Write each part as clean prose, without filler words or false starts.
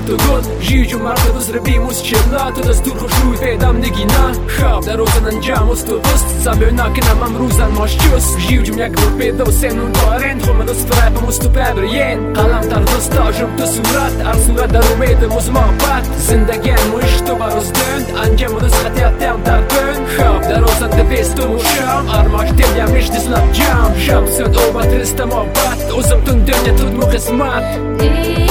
të god Gjyqu marrë të zrebi mus qëlla Të dëstur kështu i pedam në gina Hap dhe rozën në nxamus të vëst Sa bëjna këna ma mruzan ma shqës Gjyqu mjak në pedo se në në rend Ho me do s'frepë mus të pebër jen Kalam të ardhës ta shumë të surat Arë surat dhe rumete mus ma pat Zindegen mu ishtë të barës dënd Angjem më dhe s'katja tem të ardën Hap dhe rozën të vest të mu sham Arë ma shtem jam ishtë slap gjam Sham së të oba të rista ma bat Ozëm të ndërnja të të mu kësmat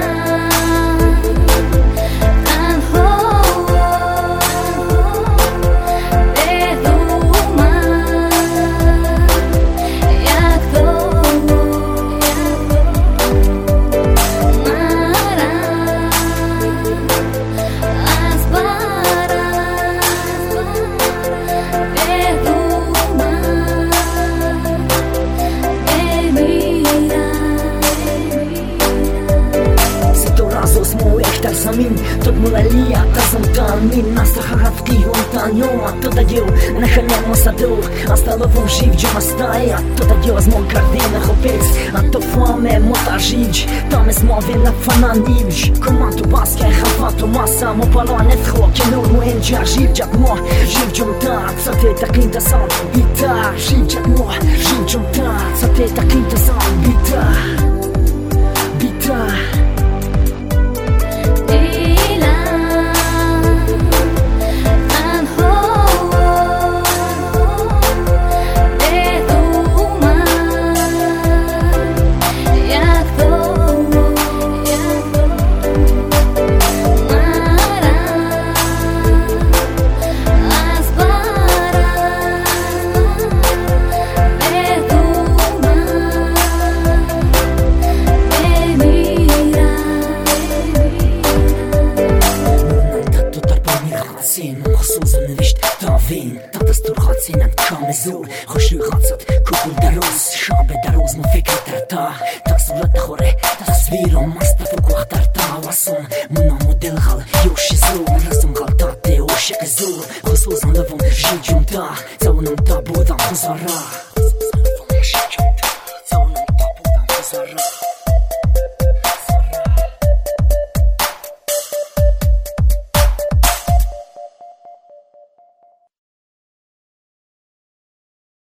Samin, tot muralia, ta zëm të amin Nasë të harat t'lihon të njoma Të të gjo, në kënem mos ador Asta dhe vëm shiv gjë mastaja Të të gjo zmon kardin e hopec A të fame, mo të zhigj Ta me zmove në fana njivj Këma të baske, hafa të masa Mo palan e thro, kjenur mu en gja Zhiv gjat mo, zhiv gjum ta Sa te ta klin të san, bita Zhiv gjat mo, zhiv gjum ta Sa te ta klin të san, bita Bita Khosuzën në visht të avin Ta të sturhatsin e të ka me zur Khoshy ghacat, kukull daroz Shabe daroz më fikri të rëta Ta sulat të khore, ta sviro Mas të fuku ahtar ta wason Mëna model ghal, jo shizur Rësëm ghal ta te o shek zur Khosuzën në vëm, zhigjum ta Ca unëm ta budam khuzara Khosuzën në vëm, zhigjum ta Ca unëm ta budam khuzara